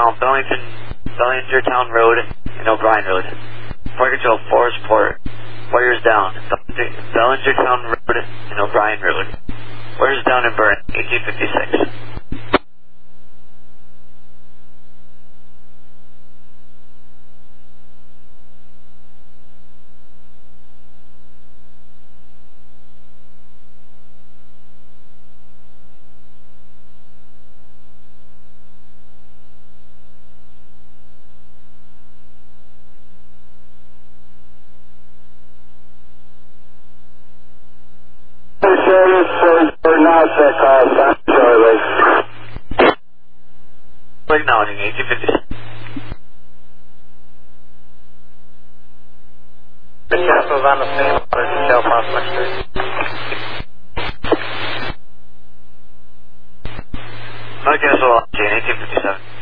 Town, Bellingertown Road, and O'Brien Road. Flight Control, Forest Port. Warriors down. Bellingertown Road and O'Brien Road. Warriors down in Burn, 1856. Acknowledging 1856. The castle's on the same water detail Prospect Street. North Castle, 1857.